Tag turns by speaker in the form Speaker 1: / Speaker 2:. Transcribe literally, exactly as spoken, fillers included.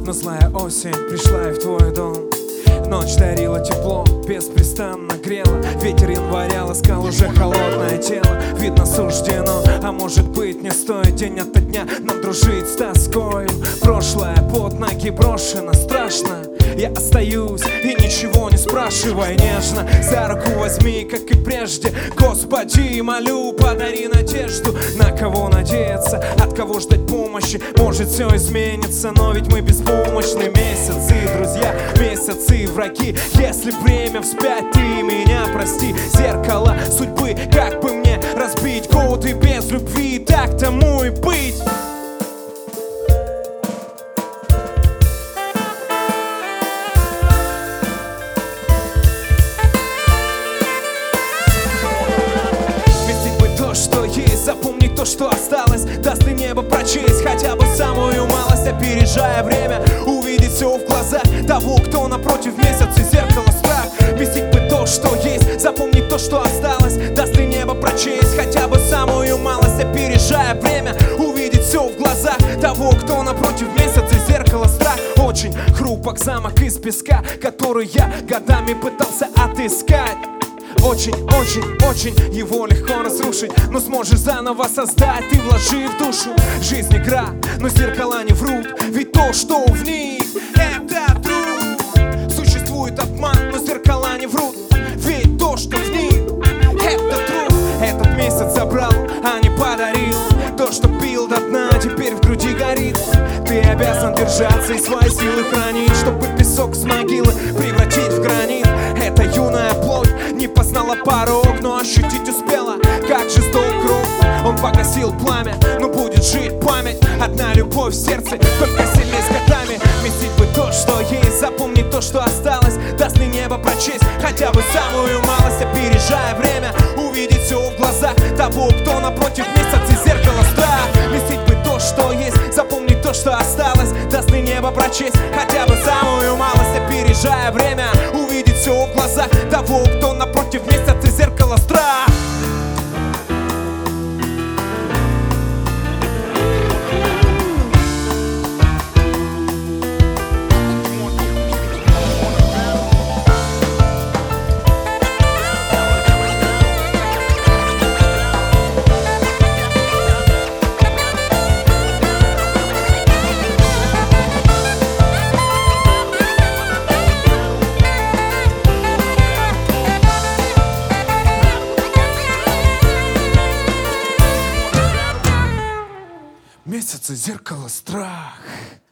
Speaker 1: Но злая осень пришла и в твой дом. Ночь дарила тепло, беспрестанно грела. Ветер января ласкал уже холодное тело. Видно, суждено, а может быть не стоит день ото дня нам дружить с тоскою. Прошлое под ноги брошено, страшно. Я остаюсь и ничего не спрашивай, нежно за руку возьми, как и прежде. Господи, молю, подари надежду. На кого надеяться, от кого ждать помощи? Может, все изменится, но ведь мы беспомощны. Месяцы, друзья, месяцы, враги. Если время вспять, ты меня прости. Зеркало судьбы, как бы мне разбить годы без любви, так тому и быть. Что есть, запомни то, что осталось. Даст ли небо прочесть хотя бы самую малость, опережая время, увидеть все в глазах того, кто напротив. Месяц и зеркало страх. Вместить бы то, что есть, запомни то, что осталось. Даст ли небо прочесть хотя бы самую малость, опережая время, увидеть все в глазах того, кто напротив. Месяц и зеркало страх. Очень хрупок замок из песка, который я годами пытался отыскать. Очень, очень, очень его легко разрушить, но сможешь заново создать, ты вложи в душу. Жизнь игра, но зеркала не врут, ведь то, что в них, это труд. Существует обман, но зеркала не врут, ведь то, что в них, это труд. Этот месяц забрал, а не подарил. То, что пил до дна, теперь в груди горит. Ты обязан держаться и свои силы хранить, чтобы песок с могилы превратить в гранит. Это юная плоть не познала порог, но ощутить успела, как жесток круг. Он погасил пламя, но будет жить память. Одна любовь в сердце, только сильнее с годами. Вместить бы то, что есть, запомни то, что осталось. Даст ли небо прочесть хотя бы самую малость, опережая время, увидеть все в глазах того, кто напротив. Месяц и зеркало страх. Вместить бы то, что есть, запомни то, что осталось. Даст ли небо прочесть хотя бы самую малость, опережая время, увидеть все в глазах того, кто напротив. Месяц и зеркало страх. Месяц и зеркало страх.